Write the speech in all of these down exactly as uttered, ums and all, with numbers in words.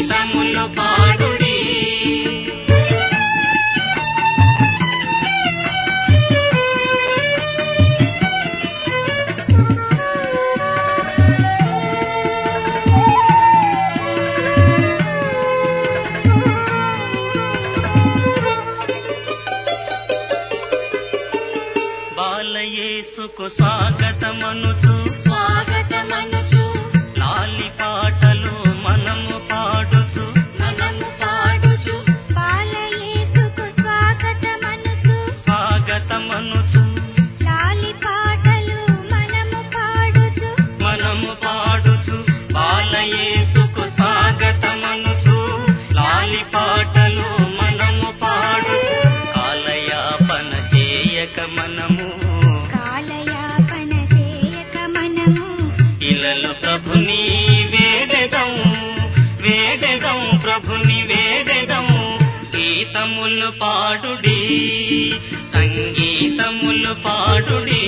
గీతములు పాడుడి బాలయేసుకు స్వాగతమనుచు స్వాగతమనుచు లాలి పాటలు మనము పాడుచు మనము పాడుచు బాలయేసుకు స్వాగతమనుచు స్వాగతమనుచు లాలి పాటలు మనము పాడుచు మనము పాడుచు బాలయేసుకు స్వాగతమనుచు లాలి పాటలు మనము పాడుచు కాలయాపన చేయక మనము కాలయాపన చేయక మనము ఇలలో ప్రభుని వేదెదం వేదెదం ప్రభుని వేదెదం గీతములు పాడుడి సంగీతములు పాడుడి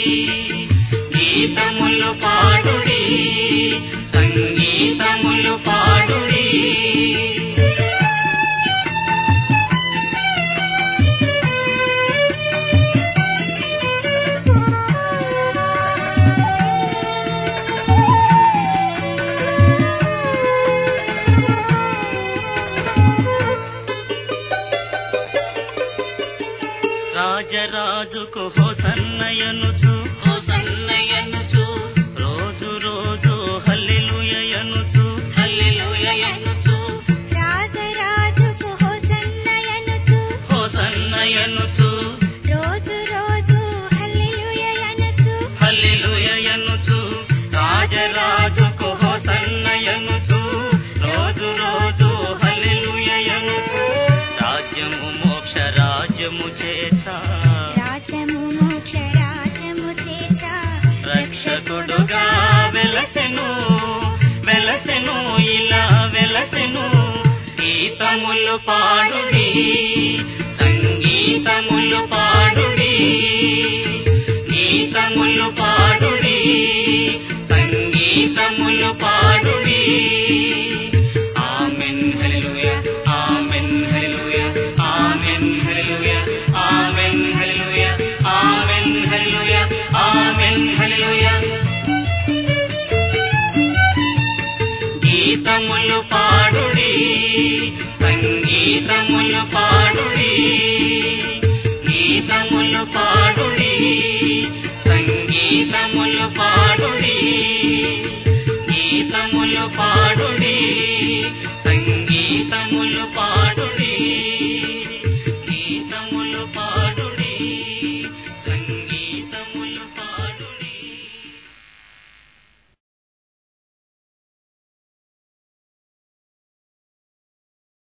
గీతములు పాడుడి సంగీతములు పాడుడి రాజరాజుకు హోసన్నయనుచు హోసన్నయనుచు రోజు రోజు హల్లెలూయయనుచు హల్లెలూయయనుచు రాజరాజుకు హోసన్నయనుచు హోసన్నయనుచు రోజు రోజు హల్లెలూయయనుచు హల్లెలూయయనుచు రాజరాజుకు హోసన్నయనుచు రోజు రోజు హల్లెలూయయనుచు రాజ్యము మోక్ష రాజ్యము చేత రాజ్యము మోక్ష రాజ్యము చేత రక్షకుడుగా వెలసెను వెలసెను ఇలా వెలసెను గీతములు పాడుడి సంగీతములు పాడుడి గీతములు పాడుడి సంగీతములు పాడుడి amen hallelujah amen hallelujah amen hallelujah amen hallelujah amen hallelujah amen hallelujah గీతములు పాడుడి సంగీతములు పాడుడి గీతములు పాడుడి సంగీతములు పాడుడి గీతములు పాడుడి